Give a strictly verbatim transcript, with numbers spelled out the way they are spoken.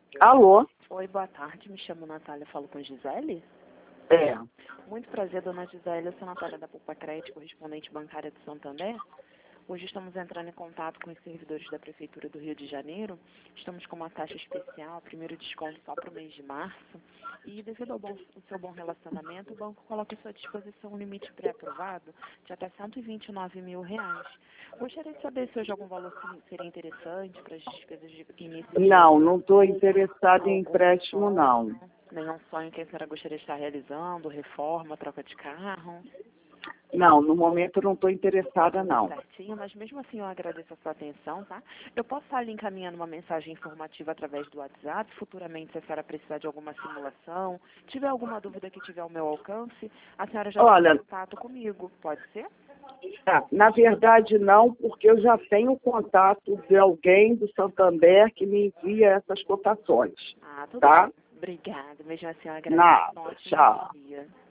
Alô? Oi, boa tarde. Me chamo Natália, falo com Gisele. É. Muito prazer, dona Gisele. Eu sou Natália da Poupa Crédito, correspondente bancária do Santander. Hoje estamos entrando em contato com os servidores da Prefeitura do Rio de Janeiro. Estamos com uma taxa especial, primeiro desconto só para o mês de março. E devido ao, bom, ao seu bom relacionamento, o banco coloca à sua disposição um limite pré-aprovado de até cento e vinte e nove mil reais. Gostaria de saber se hoje algum valor seria interessante para as despesas de início de Não, não estou interessada em empréstimo, não. Nenhum sonho que a senhora gostaria de estar realizando, reforma, troca de carro? Não, no momento eu não estou interessada, não. Certinho, mas mesmo assim eu agradeço a sua atenção, tá? Eu posso estar lhe encaminhando uma mensagem informativa através do WhatsApp, futuramente se a senhora precisar de alguma simulação, tiver alguma dúvida que tiver ao meu alcance, a senhora já Olha, tem contato comigo, pode ser? Ah, na verdade não, porque eu já tenho contato de alguém do Santander que me envia essas cotações. Ah, tudo Tá? bem. Obrigada, mesmo assim eu Nada, agradeço. Um ótimo tchau. dia.